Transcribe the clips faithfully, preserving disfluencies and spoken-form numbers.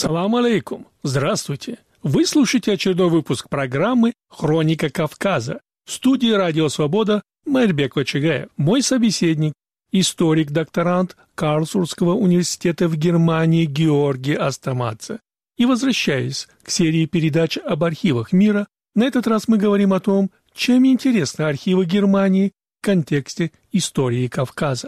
Салам алейкум. Здравствуйте. Вы слушаете очередной выпуск программы «Хроника Кавказа». В студии «Радио Свобода» Майрбек Вачигаев. Мой собеседник – историк-докторант Карлсрусского университета в Германии Георгий Астамадзе. И возвращаясь к серии передач об архивах мира, на этот раз мы говорим о том, чем интересны архивы Германии в контексте истории Кавказа.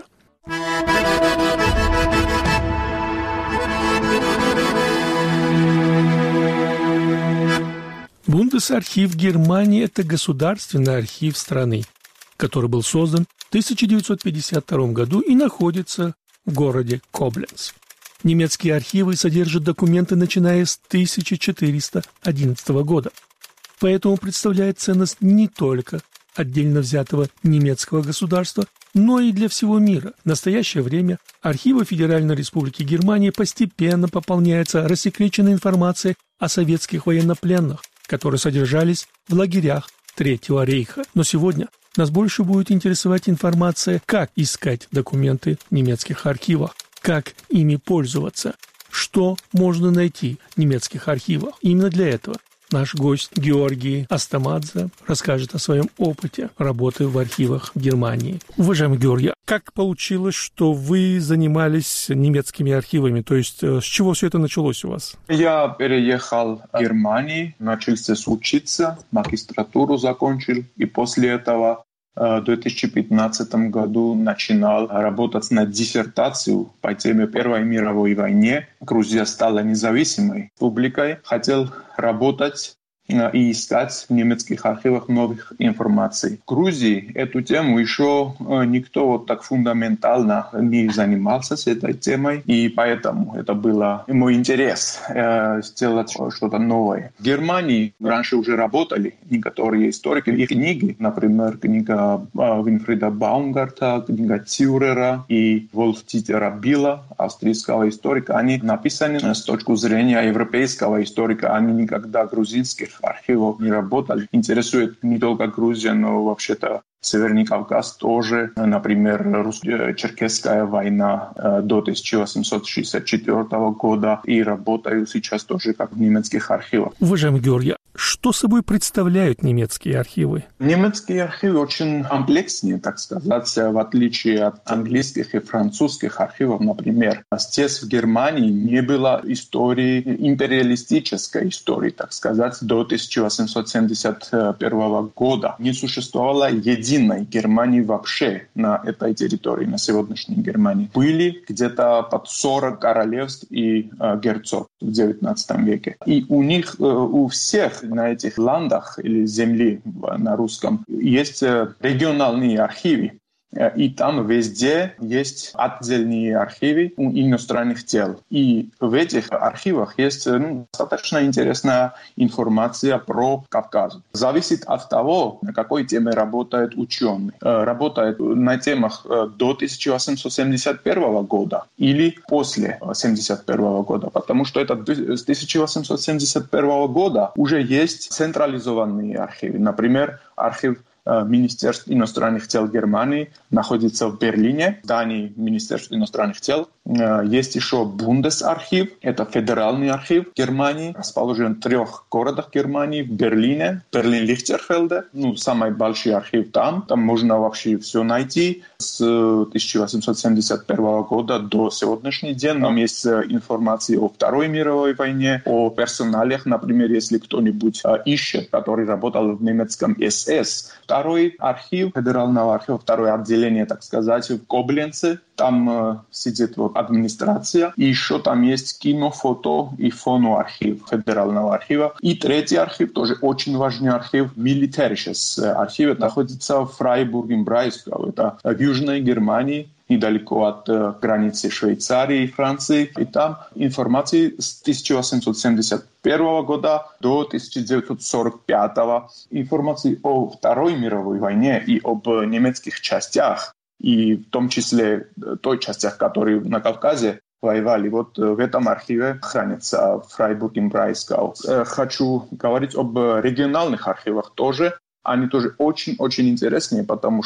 Бундесархив Германии – это государственный архив страны, который был создан в тысяча девятьсот пятьдесят втором году и находится в городе Кобленц. Немецкие архивы содержат документы, начиная с тысяча четыреста одиннадцатого года, поэтому представляет ценность не только отдельно взятого немецкого государства, но и для всего мира. В настоящее время архивы Федеральной Республики Германия постепенно пополняются рассекреченной информацией о советских военнопленных, которые содержались в лагерях Третьего рейха. Но сегодня нас больше будет интересовать информация, как искать документы в немецких архивах, как ими пользоваться, что можно найти в немецких архивах. Именно для этого наш гость Георгий Астамадзе расскажет о своем опыте работы в архивах Германии. Уважаемый Георгий, как получилось, что вы занимались немецкими архивами? То есть с чего все это началось у вас? Я переехал в Германию, начал здесь учиться, магистратуру закончил, и после этого в две тысячи пятнадцатом году начинал работать над диссертацией по теме Первой мировой войны. Грузия стала независимой республикой. Хотел работать и искать в немецких архивах новых информаций. В Грузии эту тему еще никто вот так фундаментально не занимался с этой темой, и поэтому это был мой интерес э, сделать что-то новое. В Германии раньше уже работали некоторые историки, и книги, например, книга Винфрида Баумгарта, книга Тюрера и Вольф-Дитера Билла, австрийского историка, они написаны с точки зрения европейского историка, они никогда грузинских архивов не работали. Интересует не только Грузия, но вообще-то Северный Кавказ тоже. Например, русско-черкесская война до тысяча восемьсот шестьдесят четвёртого года. И работаю сейчас тоже как в немецких архивах. Уважаемый Георгий, что собой представляют немецкие архивы? Немецкие архивы очень комплексные, так сказать, в отличие от английских и французских архивов. Например, здесь в Германии не было истории, империалистической истории, так сказать, до тысяча восемьсот семьдесят первого года. Не существовало единой Германии вообще на этой территории, на сегодняшней Германии. Были где-то под сорок королевств и э, герцогств в девятнадцатом веке. И у них, э, у всех на этих ландах или земли на русском есть э, региональные архивы. И там везде есть отдельные архивы иностранных дел. И в этих архивах есть ну, достаточно интересная информация про Кавказ. Зависит от того, на какой теме работает ученый. Работает на темах до тысяча восемьсот семьдесят первого года или после тысяча восемьсот семьдесят первого года. Потому что это с тысяча восемьсот семьдесят первого года уже есть централизованные архивы. Например, архив Министерство иностранных дел Германии находится в Берлине, в здании Министерства иностранных дел. Есть еще Бундесархив, это федеральный архив Германии, расположен в трех городах Германии, в Берлине, Берлин-Лихтерфельде, ну, самый большой архив там, там можно вообще все найти. С тысяча восемьсот семьдесят первого года до сегодняшнего дня там есть информация о Второй мировой войне, о персоналиях, например, если кто-нибудь ищет, который работал в немецком эс эс. Второй архив, федерального архива, второе отделение, так сказать, в Кобленце. Там э, сидит вот администрация. И еще там есть кино, фото и фоноархив федерального архива. И третий архив, тоже очень важный архив, Militärisches архив, находится в Фрайбурге-Брайскау. Это в Южной Германии, недалеко от э, границы Швейцарии и Франции. И там информация с тысяча восемьсот семьдесят первого года до тысяча девятьсот сорок пятого. Информация о Второй мировой войне и об немецких частях, и в том числе той частях, которые на Кавказе воевали. Вот в этом архиве хранится в Фрайбурге-Брайскау. Хочу говорить об региональных архивах тоже. Они тоже очень-очень интересные, потому что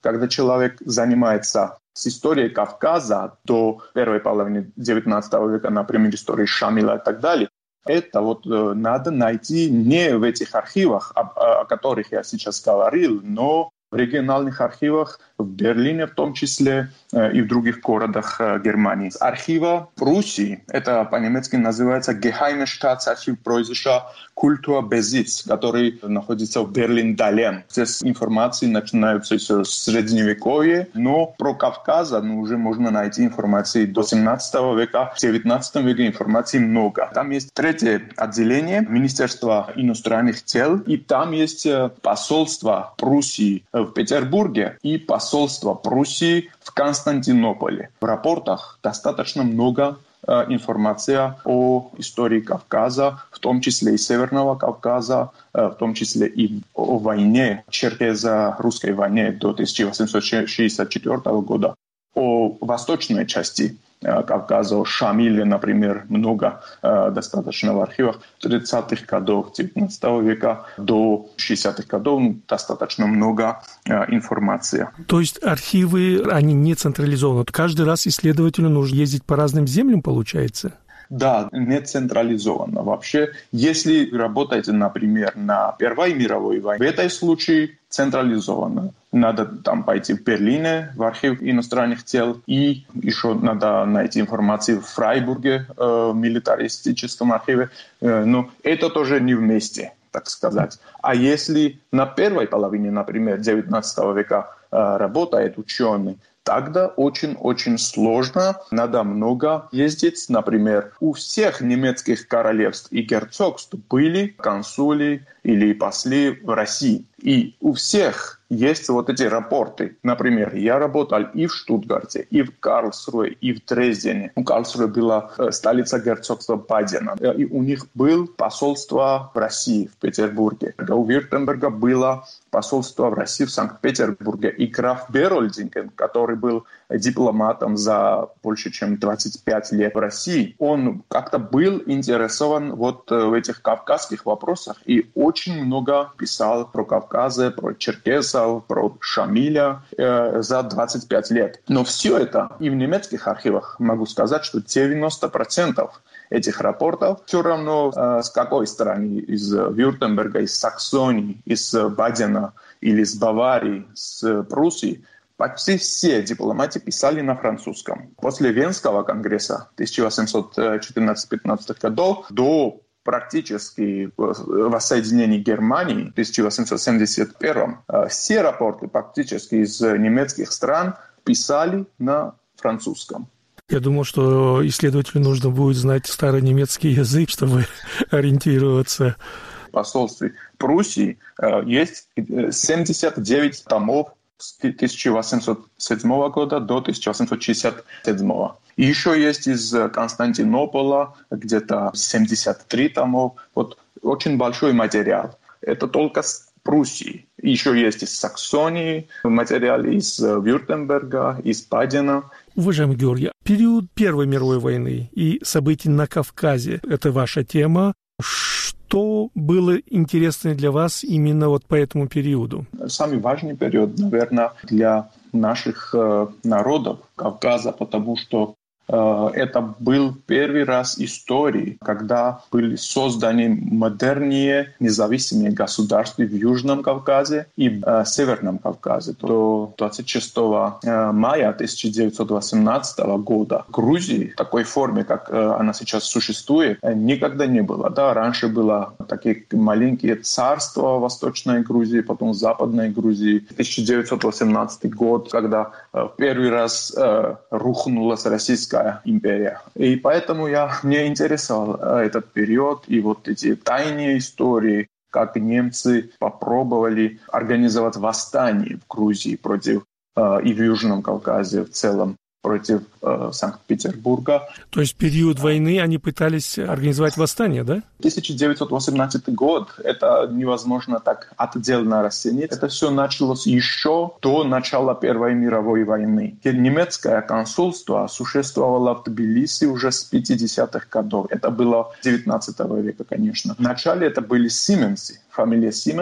Когда человек занимается с историей Кавказа до первой половины девятнадцатого века, например, истории Шамиля и так далее, это вот э, надо найти не в этих архивах, о, о которых я сейчас говорил, но в региональных архивах в Берлине в том числе э, и в других городах э, Германии. С архива Пруссии, это по-немецки называется Geheime Staatsarchiv Preußischer Kulturbesitz, который находится в Берлин-Далем. Здесь информации начинаются еще с Средневековья, но про Кавказ ну, уже можно найти информации до семнадцатого века. В девятнадцатом веке информации много. Там есть третье отделение Министерства иностранных дел, и там есть посольство Пруссии в Петербурге и посольство Пруссии в Константинополе. В рапортах достаточно много э, информации о истории Кавказа, в том числе и Северного Кавказа, э, в том числе и о войне, черкезо-русской войне до тысяча восемьсот шестьдесят четвёртого года, о восточной части Кавказа, о Шамиле, например, много э, достаточно в архивах тридцатых годов девятнадцатого века до шестидесятых годов ну, достаточно много э, информации. То есть архивы, они не централизованы? Каждый раз исследователю нужно ездить по разным землям, получается? Да, не централизованно. Вообще, если вы работаете, например, на Первой мировой войне, в этом случае централизованно. Надо там пойти в Берлине, в архив иностранных дел, и еще надо найти информацию в Фрайбурге, э, милитаристическом архиве. Э, но это тоже не вместе, так сказать. А если на первой половине, например, девятнадцатого века э, работает ученый, тогда очень-очень сложно, надо много ездить. Например, у всех немецких королевств и герцогств были консули или послы в России. И у всех есть вот эти рапорты. Например, я работал и в Штутгарте, и в Карлсруhe, и в Дрездене. У Карлсруhe была столица герцогства Бадена. И у них было посольство в России, в Петербурге. У Вюртемберга было посольство в России, в Санкт-Петербурге. И граф Берольдинген, который был дипломатом за больше, чем двадцать пять лет в России, он как-то был интересован вот в этих кавказских вопросах и очень много писал про Кавказ, про черкесов, про Шамиля э, за двадцать пять лет. Но все это и в немецких архивах могу сказать, что девяносто процентов этих рапортов все равно э, с какой стороны, из Вюртемберга, из Саксонии, из Бадена или из Баварии, с Пруссии, почти все дипломаты писали на французском. После Венского конгресса тысяча восемьсот четырнадцать-пятнадцатых годов до практически воссоединения Германии в тысяча восемьсот семьдесят первом все рапорты практически из немецких стран писали на французском. Я думал, что исследователю нужно будет знать старый немецкий язык, чтобы ориентироваться. В посольстве Пруссии есть семьдесят девять томов с тысяча восемьсот седьмого года до тысяча восемьсот шестьдесят седьмого. И еще есть из Константинополя где-то семьдесят три томов. Вот очень большой материал. Это только с Пруссии. Еще есть из Саксонии материал, из Вюртемберга, из Бадена. Уважаемый Георгий, период Первой мировой войны и событий на Кавказе – это ваша тема. Что было интересно для вас именно вот по этому периоду? Самый важный период, наверное, для наших э, народов Кавказа, потому что э, это был первый раз в истории, когда были созданы модерные независимые государства в Южном Кавказе и э, Северном Кавказе. До двадцать шестого мая тысяча девятьсот восемнадцатого года в Грузии в такой форме, как э, она сейчас существует, никогда не было. Да, раньше было такие маленькие царства в Восточной Грузии, потом в Западной Грузии. тысяча девятьсот восемнадцатый год, когда э, первый раз э, рухнула Российская империя. И поэтому я, мне интересовал э, этот период и вот эти тайные истории, как немцы попробовали организовать восстание в Грузии против э, и в Южном Кавказе в целом, против э, Санкт-Петербурга. То есть в период войны они пытались организовать восстание, да? тысяча девятьсот восемнадцатый год, это невозможно так отдельно расценить. Это все началось еще до начала Первой мировой войны. Немецкое консульство существовало в Тбилиси уже с пятидесятых годов. Это было девятнадцатого века, конечно. Вначале это были Сименсы, фамилия Сименс,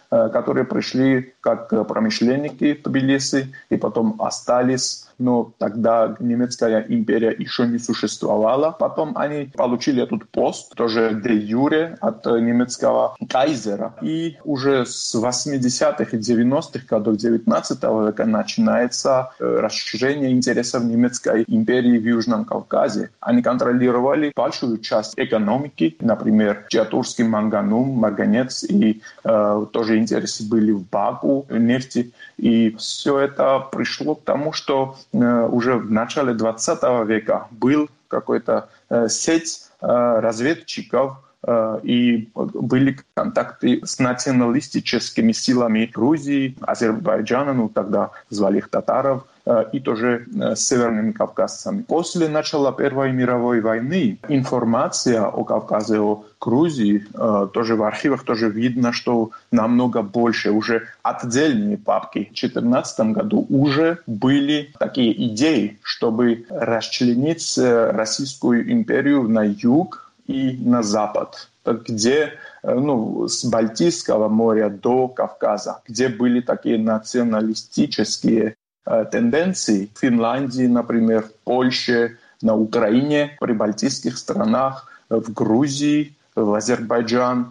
которые пришли как промышленники в Тбилиси и потом остались. Но тогда немецкая империя еще не существовала. Потом они получили этот пост, тоже де юре, от немецкого кайзера. И уже с восьмидесятых и девяностых годов девятнадцатого века начинается расширение интересов немецкой империи в Южном Кавказе. Они контролировали большую часть экономики, например, Чиатурский манганум, марганец, и э, тоже интересы были в Баку, нефти. И все это пришло к тому, что э, уже в начале двадцатого века был какой-то э, сеть э, разведчиков, э, и были контакты с националистическими силами Грузии, Азербайджана, ну тогда звали их татаров, и тоже с северными кавказцами. После начала Первой мировой войны информация о Кавказе, о Грузии, тоже в архивах тоже видно, что намного больше. Уже отдельные папки. В две тысячи четырнадцатом году уже были такие идеи, чтобы расчленить Российскую империю на юг и на запад, где ну, с Балтийского моря до Кавказа, где были такие националистические тенденции в Финляндии, например, в Польше, на Украине, в прибалтийских странах, в Грузии, в Азербайджан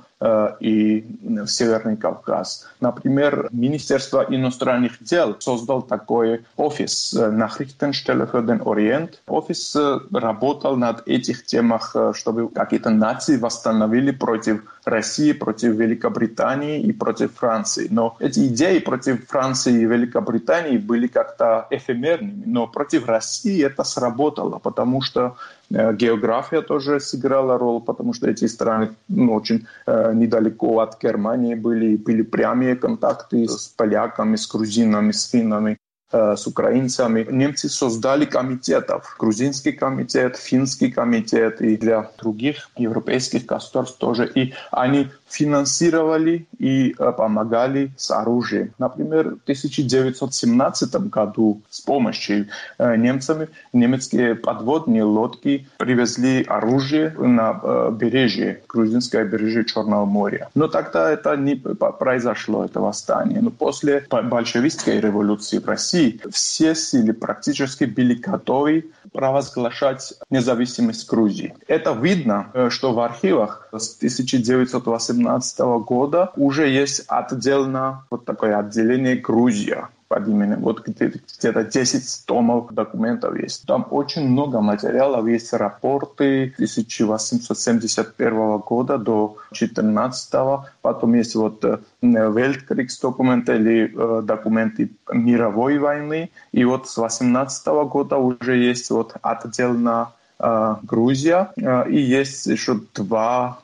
и в Северный Кавказ. Например, Министерство иностранных дел создал такой офис Nachrichtenstelle für den Orient. Офис работал над этих темах, чтобы какие-то нации восстановили против России, против Великобритании и против Франции. Но эти идеи против Франции и Великобритании были как-то эфемерными. Но против России это сработало, потому что география тоже сыграла роль, потому что эти страны ну, очень э, недалеко от Германии были, были прямые контакты с поляками, с грузинами, с финнами, э, с украинцами. Немцы создали комитетов. Грузинский комитет, финский комитет и для других европейских государств тоже. И они финансировали и э, помогали с оружием. Например, в тысяча девятьсот семнадцатом году с помощью э, немцами немецкие подводные лодки привезли оружие на э, бережье, грузинское бережье Черного моря. Но тогда это не произошло, это восстание. Но после большевистской революции в России все силы практически были готовы провозглашать независимость Грузии. Это видно, э, что в архивах с тысяча девятьсот восемнадцатого года уже есть отдельно вот такое отделение Грузия под именем. Вот где-то десять томов документов есть. Там очень много материалов, есть рапорты тысяча восемьсот семьдесят первого года до четырнадцатого. Потом есть вот Weltkriegsdokumente или э, документы мировой войны. И вот с восемнадцатого года уже есть вот отдельно Грузия, и есть еще два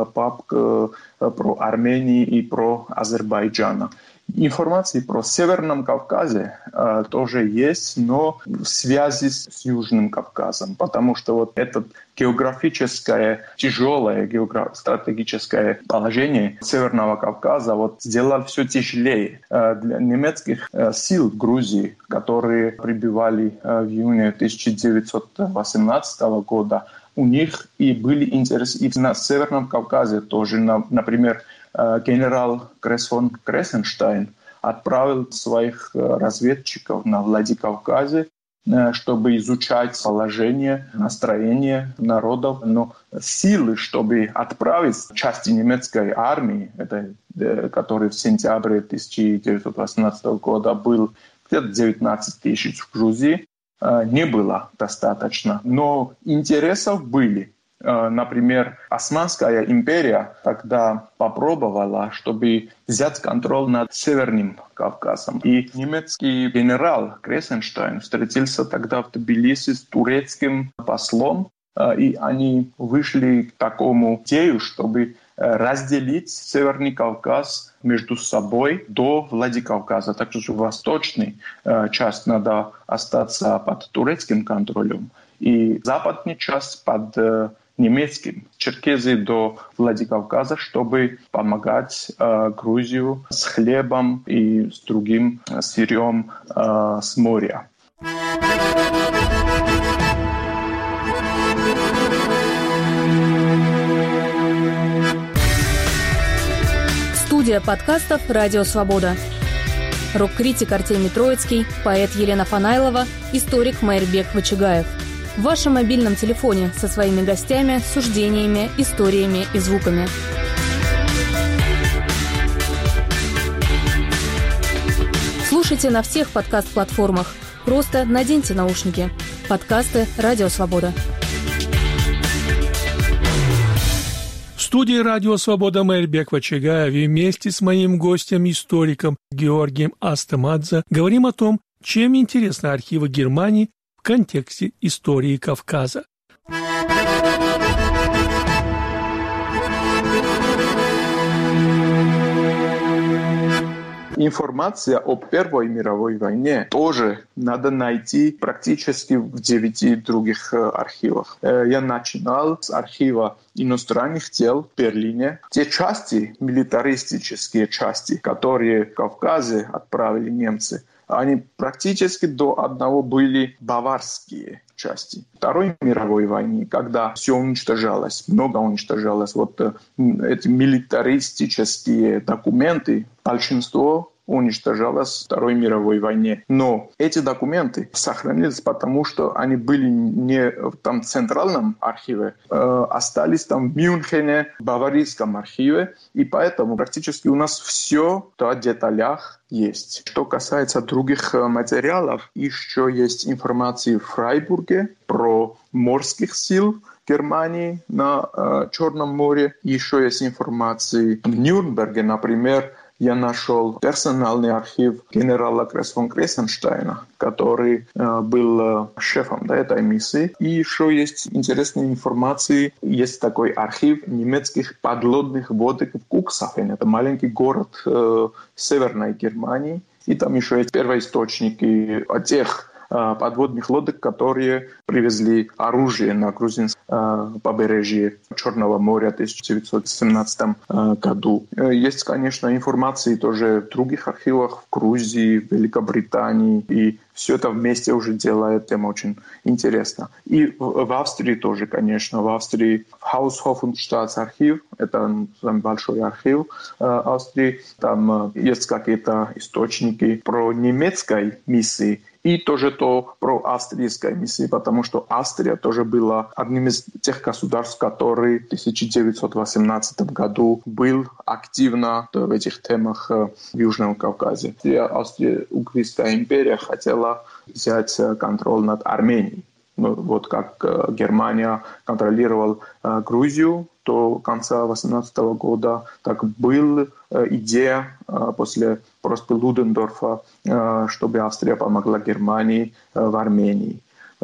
папка про Армению и про Азербайджан. Информации про Северном Кавказе э, тоже есть, но в связи с, с Южным Кавказом, потому что вот это географическое, тяжелое географ, стратегическое положение Северного Кавказа вот сделало все тяжелее э, для немецких э, сил в Грузии, которые прибывали э, в июне тысяча девятьсот восемнадцатого года. У них и были интересы и на Северном Кавказе тоже, на, например, генерал Крес фон Крессенштайн отправил своих разведчиков на Владикавказе, чтобы изучать положение, настроение народов. Но силы, чтобы отправить части немецкой армии, это, который в сентябре тысяча девятьсот восемнадцатого года был где-то девятнадцать тысяч в Грузии, не было достаточно. Но интересов были. Например, Османская империя тогда попробовала, чтобы взять контроль над Северным Кавказом. И немецкий генерал Крессенштайн встретился тогда в Тбилиси с турецким послом, и они вышли к такому идею, чтобы разделить Северный Кавказ между собой до Владикавказа. Так что восточная часть надо остаться под турецким контролем, и западная часть под немецким, Черкезии до Владикавказа, чтобы помогать э, Грузию с хлебом и с другим э, сырьем э, с моря. В Студия подкастов «Радио Свобода». Рок-критик Артемий Троицкий, поэт Елена Фанайлова, историк Майрбек Вачигаев. В вашем мобильном телефоне со своими гостями, суждениями, историями и звуками. Слушайте на всех подкаст-платформах. Просто наденьте наушники. Подкасты «Радио Свобода». В студии «Радио Свобода» Майрбек Вачигаев и вместе с моим гостем-историком Георгием Астемадзе говорим о том, чем интересны архивы Германии в контексте истории Кавказа. Информация о Первой мировой войне тоже надо найти практически в девяти других архивах. Я начинал с архива иностранных дел в Берлине. Те части, милитаристические части, которые в Кавказе отправили немцы, они практически до одного были баварские части. Второй мировой войны, когда все уничтожалось, много уничтожалось, вот эти милитаристические документы, большинство уничтожалось в Второй мировой войне. Но эти документы сохранились, потому что они были не в там центральном архиве, э, остались там в Мюнхене, в Баварийском архиве, и поэтому практически у нас все в деталях есть. Что касается других материалов, еще есть информация в Фрайбурге про морских сил Германии на э, Черном море. Еще есть информация в Нюрнберге, например. Я нашел персональный архив генерала Кресс фон Крессенштейна, который э, был э, шефом да, этой миссии. И еще есть интересная информация. Есть такой архив немецких подлодных лодок в Куксхафен. Это маленький город э, северной Германии. И там еще есть первоисточники о тех подводных лодок, которые привезли оружие на грузинское э, побережье Черного моря в тысяча девятьсот семнадцатом э, году. Есть, конечно, информация тоже в других архивах в Грузии, в Великобритании, и все это вместе уже делает тему очень интересно. И в, в Австрии тоже, конечно. В Австрии Haushof und Staatsarchiv, это большой архив э, Австрии, там э, есть какие-то источники про немецкой миссии, и тоже то про австрийской миссии, потому что Австрия тоже была одним из тех государств, который в тысяча девятьсот восемнадцатом году был активно в этих темах в Южном Кавказе. Австро-Угрская империя хотела взять контроль над Арменией. Ну, вот как Германия контролировала Грузию до конца восемнадцатого года, так была идея после просто Людендорфа, чтобы Австрия помогла Германии в Армении.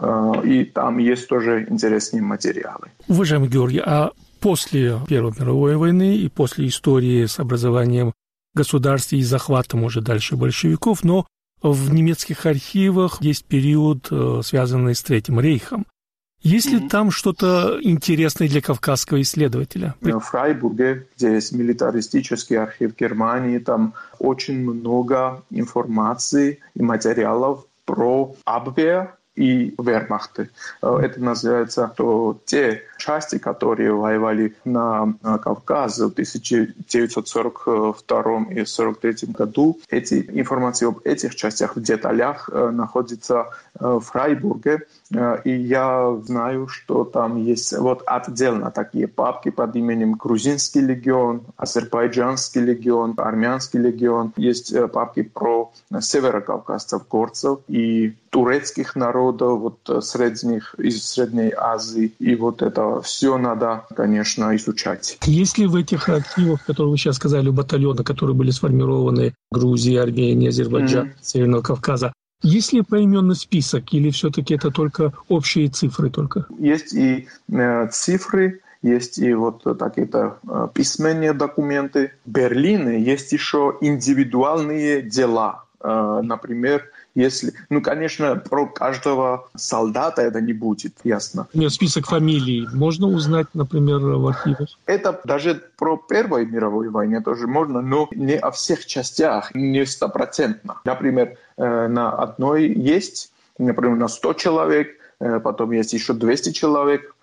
И там есть тоже интересные материалы. Уважаемый Георгий, а после Первой мировой войны и после истории с образованием государств и захватом уже дальше большевиков, но в немецких архивах есть период, связанный с Третьим рейхом. Есть ли mm-hmm. там что-то интересное для кавказского исследователя? В Фрайбурге, где есть милитаристический архив Германии, там очень много информации и материалов про Абвер и вермахты. Это называется, что те части, которые воевали на Кавказе в тысяча девятьсот сорок втором и сорок третьем году, эти информации об этих частях в деталях находятся в Фрайбурге. И я знаю, что там есть вот отдельно такие папки под именем Грузинский легион, Азербайджанский легион, Армянский легион. Есть папки про северокавказцев, горцев и турецких народов вот, средних, из Средней Азии. И вот это все надо, конечно, изучать. Есть ли в этих архивах, которые вы сейчас сказали, батальоны, которые были сформированы в Грузии, Армении, Азербайджане, mm-hmm. Северного Кавказа, есть ли поименный список или все-таки это только общие цифры только? Есть и э, цифры, есть и вот такие-то э, письменные документы. В Берлине есть еще индивидуальные дела. Э, например, если, ну, конечно, про каждого солдата это не будет, ясно. Нет, список фамилий можно узнать, например, в архивах? Это даже про Первую мировую войну тоже можно, но не о всех частях, не стопроцентно. Например, на одной есть, например, на сто человек, потом есть еще двести человек,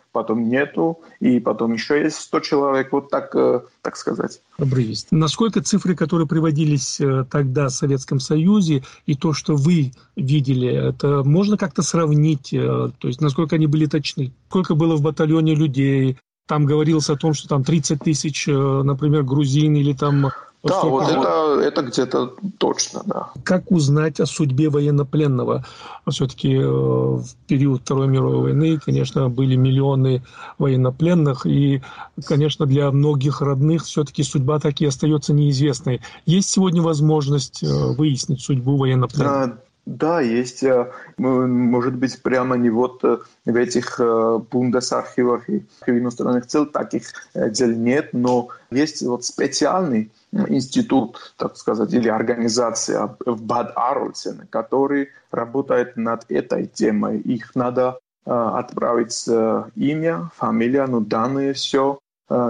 потом нету, и потом еще есть сто человек, вот так, так сказать. Обрывисто. Насколько цифры, которые приводились тогда в Советском Союзе, и то, что вы видели, это можно как-то сравнить? То есть насколько они были точны? Сколько было в батальоне людей? Там говорилось о том, что там тридцать тысяч, например, грузин или там... Да, вот это, это где-то точно, да. Как узнать о судьбе военнопленного? Все-таки в период Второй мировой войны, конечно, были миллионы военнопленных, и, конечно, для многих родных все-таки судьба так и остается неизвестной. Есть сегодня возможность выяснить судьбу военнопленных? Да, есть, может быть, прямо не вот в этих бундесархивах и иностранных дел таких дел нет, но есть вот специальный институт, так сказать, или организация в Бад Арлсене, который работает над этой темой. Их надо отправить имя, фамилия, ну, данные, все,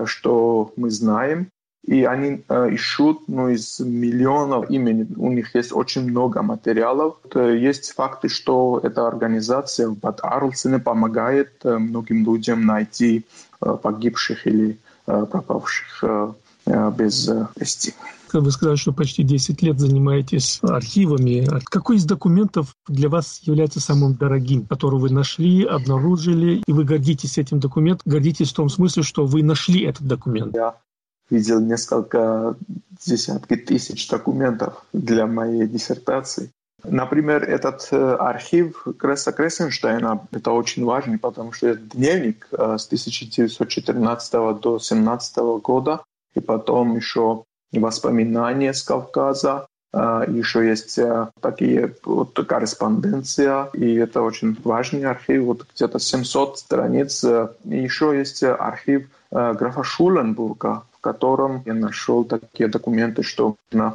что мы знаем. И они э, ищут ну, из миллионов имен. У них есть очень много материалов. Есть факты, что эта организация в Бад Арлсене помогает э, многим людям найти э, погибших или э, пропавших э, э, без вести. Вы сказали, что почти десять лет занимаетесь архивами. Какой из документов для вас является самым дорогим, который вы нашли, обнаружили, и вы гордитесь этим документом? Гордитесь в том смысле, что вы нашли этот документ? Да. Видел несколько десятки тысяч документов для моей диссертации. Например, этот архив Кресса Крессенштейна, это очень важный, потому что это дневник с тысяча девятьсот четырнадцатого до тысяча девятьсот семнадцатого года, и потом еще воспоминания с Кавказа, еще есть такие вот корреспонденция, и это очень важный архив, вот где-то семьсот страниц. И еще есть архив графа Шуленбурга, в котором я нашел такие документы, что,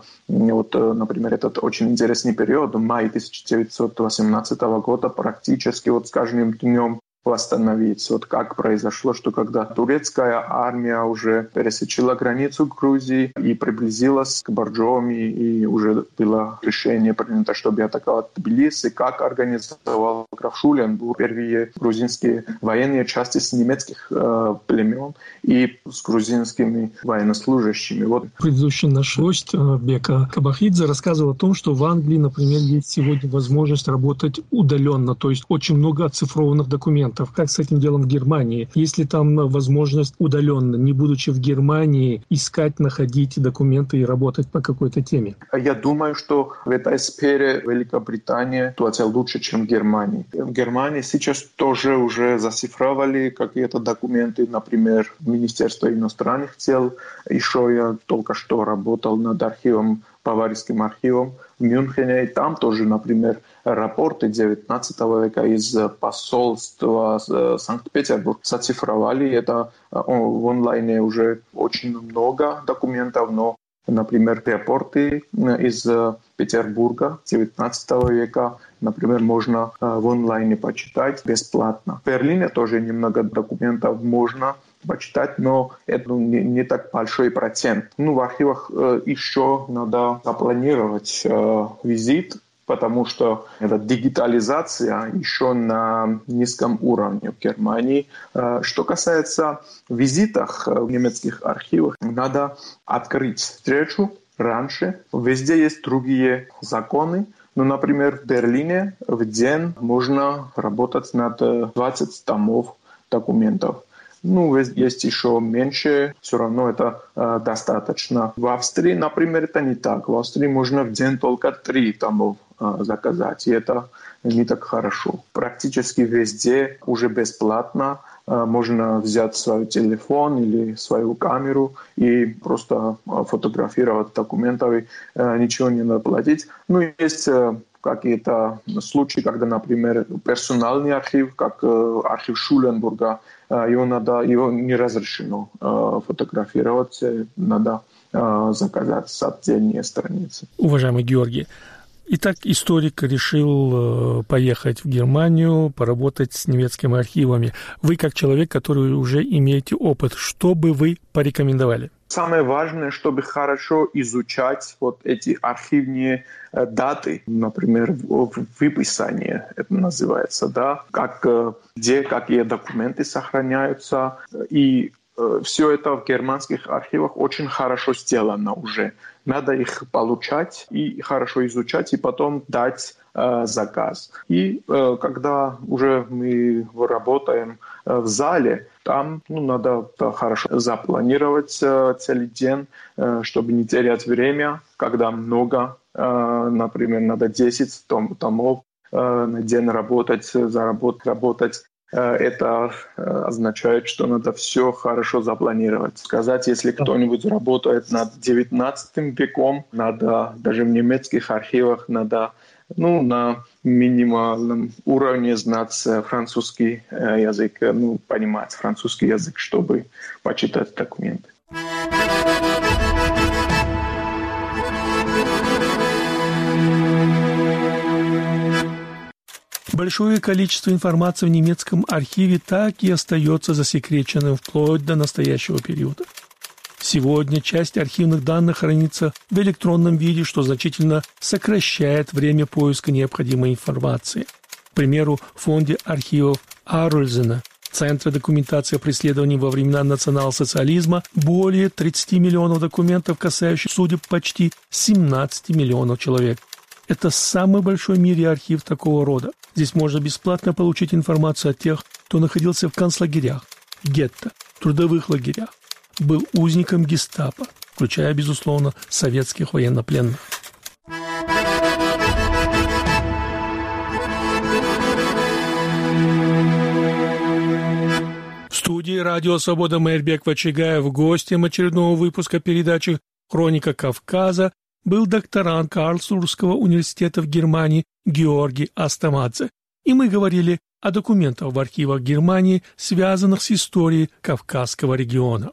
вот, например, этот очень интересный период, май тысяча девятьсот восемнадцатого года, практически вот с каждым днем восстановить. Вот как произошло, что когда турецкая армия уже пересечила границу Грузии и приблизилась к Борджоми, и уже было решение принято, чтобы атаковать Тбилиси, как организовал граф Шуленбург первые грузинские военные части с немецких э, племен и с грузинскими военнослужащими. Вот. Предыдущий наш гость Бека Кабахидзе рассказывал о том, что в Англии, например, есть сегодня возможность работать удаленно, то есть очень много оцифрованных документов. Как с этим делом в Германии? Есть ли там возможность удаленно, не будучи в Германии, искать, находить документы и работать по какой-то теме? Я думаю, что в этой сфере Великобритания ситуация лучше, чем в Германии. В Германии сейчас тоже уже зашифровали какие-то документы, например, Министерство иностранных дел. Еще я только что работал над архивом, Баварским архивом в Мюнхене, и там тоже, например, рапорты девятнадцатого века из посольства Санкт-Петербурга зацифровали. Это в онлайне уже очень много документов, но, например, рапорты из Петербурга девятнадцатого века, например, можно в онлайне почитать бесплатно. В Берлине тоже немного документов можно почитать, но это ну, не, не так большой процент. Ну, в архивах э, еще надо запланировать э, визит, потому что эта дигитализация еще на низком уровне в Германии. Э, что касается визитов в немецких архивах, надо открыть встречу раньше. Везде есть другие законы. Ну, например, в Берлине в день можно работать над двадцать томов документов. Ну, есть еще меньше, все равно это э, достаточно. В Австрии, например, это не так. В Австрии можно в день только три томов э, заказать, и это не так хорошо. Практически везде уже бесплатно э, можно взять свой телефон или свою камеру и просто э, фотографировать документы, и э, ничего не надо платить. Ну, есть э, какие-то случаи, когда, например, персональный архив, как э, архив Шуленбурга, э, его, надо, его не разрешено э, фотографировать, надо э, заказать с отдельные страницы. Уважаемый Георгий, Итак, историк решил поехать в Германию, поработать с немецкими архивами. Вы, как человек, который уже имеете опыт, что бы вы порекомендовали? Самое важное, чтобы хорошо изучать вот эти архивные э, даты, например, в, в выписании это называется, да, как, где какие документы сохраняются, и э, все это в германских архивах очень хорошо сделано уже. Надо их получать и хорошо изучать, и потом дать э, заказ. И э, когда уже мы работаем э, в зале, там ну, надо да, хорошо запланировать э, целый день, э, чтобы не терять время, когда много, э, например, надо десять том, томов э, на день работать, заработать, работать. Это означает, что надо все хорошо запланировать. Сказать, если кто-нибудь работает над девятнадцатым веком, надо даже в немецких архивах надо ну, на минимальном уровне знать французский язык, ну, понимать французский язык, чтобы почитать документы. Большое количество информации в немецком архиве так и остается засекреченным вплоть до настоящего периода. Сегодня часть архивных данных хранится в электронном виде, что значительно сокращает время поиска необходимой информации. К примеру, в фонде архивов Арользена, Центра документации преследований во времена национал-социализма, более тридцати миллионов документов, касающихся судеб почти семнадцати миллионов человек. Это самый большой в мире архив такого рода. Здесь можно бесплатно получить информацию о тех, кто находился в концлагерях, гетто, трудовых лагерях, был узником гестапо, включая, безусловно, советских военнопленных. В студии «Радио Свобода» Мейрбек Вачигаев, гостем очередного выпуска передачи «Хроника Кавказа» был докторант Карлсрусского университета в Германии Георгий Астамадзе. И мы говорили о документах в архивах Германии, связанных с историей Кавказского региона.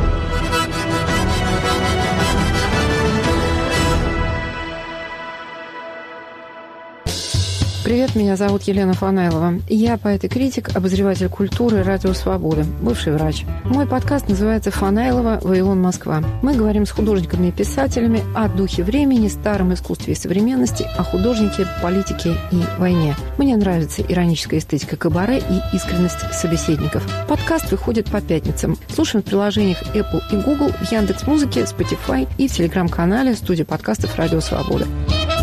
Привет, меня зовут Елена Фанайлова. Я поэт и критик, обозреватель культуры «Радио Свобода», бывший врач. Мой подкаст называется «Фанайлова. Вавилон. Москва». Мы говорим с художниками и писателями о духе времени, старом искусстве и современности, о художнике, политике и войне. Мне нравится ироническая эстетика кабаре и искренность собеседников. Подкаст выходит по пятницам. Слушаем в приложениях Apple и Google, в Яндекс.Музыке, Spotify и в телеграм-канале студии подкастов «Радио Свобода».